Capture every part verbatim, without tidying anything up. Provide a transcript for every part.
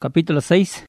capítulo seis,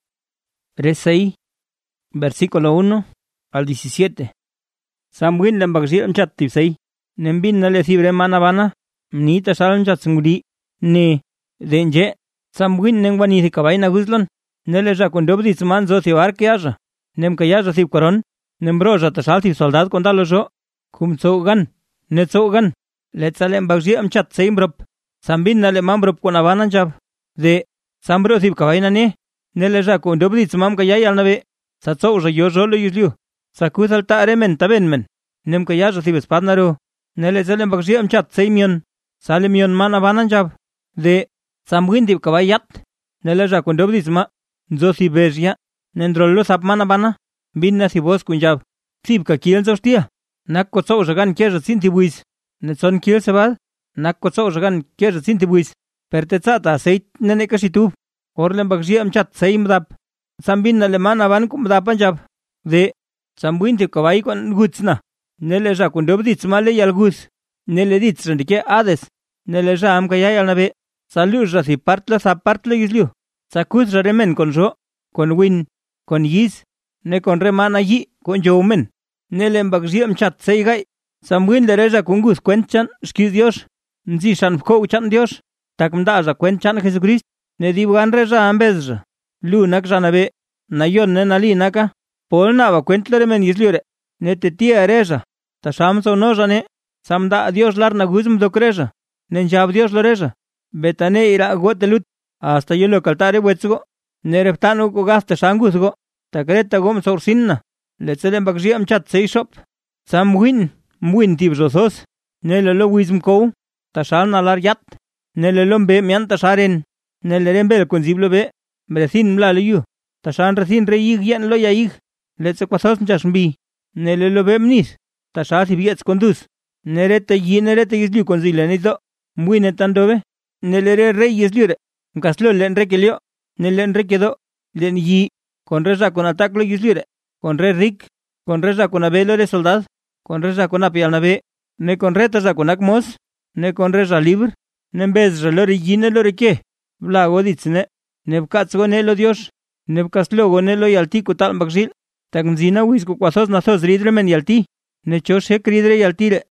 seis, versículo uno al diecisiete. Samwin lam bagshir am chat tipsei, nembin na le sibre manabana, ni ta shalm chat sungri, ne, denje, Samwin neng wani si kabay na guzlon, nele ja kun dobdi tsman zo si war kiaja, nem kayaja si koron, nem broja ta shal si soldad kondalo jo, kum tsogan, ne tsogan, le tsalem bagshir am chat sei mbrop, Sambin na le mambrop konabanan jab, de, Sambro si kabay na ne, nele ja kun dobdi tsmam kayay alnabe, sa tso ja yo jolo yuzliu, sa kuzal ta aremen taben men, nem kayaja si bespadnaro, nele tsalem bagshir am chat sei mion, salemion manabanan jab, de, Samwin dip kabayat, nele ja kun dobdi tsma, zo si bezia, nendrollo sap manabana, binna si bos kunjab, sib ka kiel zostia, nak ko tso jagan kjer sinti buis, ne son kiel sebal, nak ko tso jagan kjer sinti buis, per te tsata seit nene kashitub, orlen bagji am chat sei mdap, sambin na le manaban kum mdapan jab, de, Samwin dip kabay kon gutsna, nele ja kun dobdi tsma le yal gus, nele dit srendike ades, nele ja am kayay alnabe, Saluja si partla sa partla yisliu, sa kuz remen con jo, con win, con yis, ne con remana yi, con jomen, ne le mbagjiam chat seigay, Samwin le reja con gus cuenchan, shkiz Dios, nzi shan fko chan Dios, tak mdaja cuenchan Jesucrist, ne dibugan reja ambezja, lu nak janabe, na yon ne nali naka, pol nava cuentla remen yisliure, ne te tia reja, ta shamso no jane, samda Dios lar na guzm dokreja, ne njab Dios lo reja. Betane ira gotelut, hasta yo lo caltare wetsugo, nereptano ko gasta shangusgo, takreta gom sorsinna, letzelen bagjiam chat seishop, Samwin, mwin tibjosos, nelelo wism ko, tashal nalar yat, nelelom be mian tasharen, nelerem bel konziblo be, brecin mlaliyu, tashan recin reyig yan lo yaig, letsekwasos njashmbi, nelelo be mnis, tashal si biets kondus, nerete yi nerete yizliu konzilenizo, mwinetandobe, Nelere rey yesliure, mkaslo len rekelio, nelen rekedo, len yi, con reza con ataclo yesliure, con re rik, con reza con abelo de soldad, con reza con apialnabe, ne con retaza con akmos, ne con reza libre, ne bez relore yine lore ke, blago ditzne, nebkatzgo nelo Dios, nebkaslo gonelo yalti kutal magzil, takmzina wisku kwasos nasos ridremen yalti, ne choshe kridre yaltire,